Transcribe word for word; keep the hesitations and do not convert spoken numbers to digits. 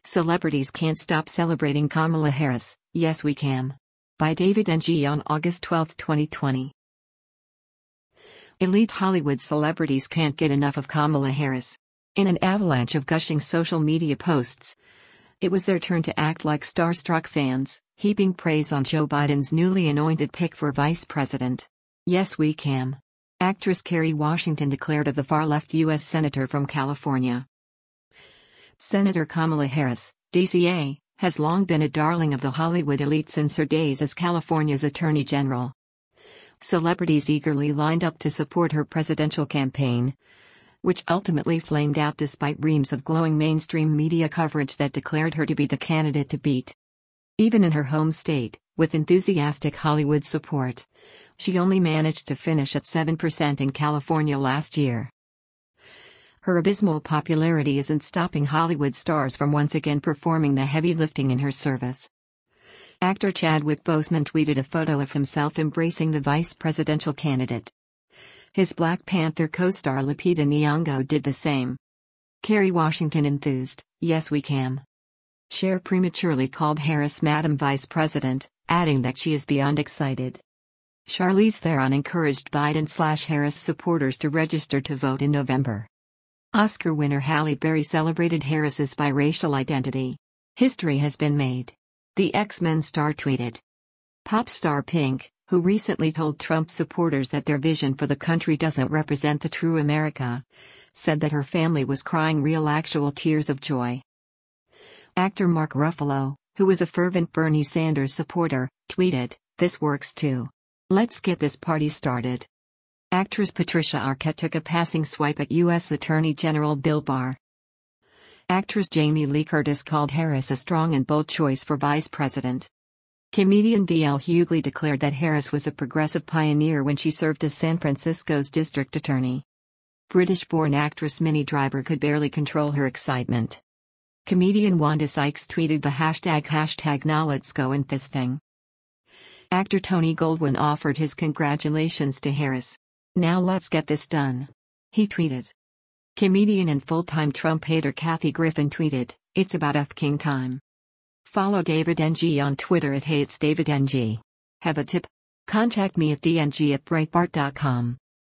Celebrities Can't Stop Celebrating Kamala Harris, Yes We Can. By David N G on August twelfth, twenty twenty. Elite Hollywood celebrities can't get enough of Kamala Harris. In an avalanche of gushing social media posts, it was their turn to act like starstruck fans, heaping praise on Joe Biden's newly anointed pick for vice president. Yes we can. Actress Kerry Washington declared of the far-left U S Senator from California. Senator Kamala Harris, D C A, has long been a darling of the Hollywood elite since her days as California's Attorney General. Celebrities eagerly lined up to support her presidential campaign, which ultimately flamed out despite reams of glowing mainstream media coverage that declared her to be the candidate to beat. Even in her home state, with enthusiastic Hollywood support, she only managed to finish at seven percent in California last year. Her abysmal popularity isn't stopping Hollywood stars from once again performing the heavy lifting in her service. Actor Chadwick Boseman tweeted a photo of himself embracing the vice presidential candidate. His Black Panther co-star Lupita Nyong'o did the same. Kerry Washington enthused, Yes we can. Cher prematurely called Harris Madam Vice President, adding that she is beyond excited. Charlize Theron encouraged Biden-slash-Harris supporters to register to vote in November. Oscar winner Halle Berry celebrated Harris's biracial identity. History has been made. The X-Men star tweeted. Pop star Pink, who recently told Trump supporters that their vision for the country doesn't represent the true America, said that her family was crying real actual tears of joy. Actor Mark Ruffalo, who was a fervent Bernie Sanders supporter, tweeted, This works too. Let's get this party started. Actress Patricia Arquette took a passing swipe at U S Attorney General Bill Barr. Actress Jamie Lee Curtis called Harris a strong and bold choice for vice president. Comedian D L Hughley declared that Harris was a progressive pioneer when she served as San Francisco's district attorney. British-born actress Minnie Driver could barely control her excitement. Comedian Wanda Sykes tweeted the hashtag hashtag now let's go in this thing. Actor Tony Goldwyn offered his congratulations to Harris. Now let's get this done. He tweeted. Comedian and full-time Trump hater Kathy Griffin tweeted, It's about F-King time. Follow David N G on Twitter at Hey It's David N G. Have a tip? Contact me at d n g at breitbart dot com.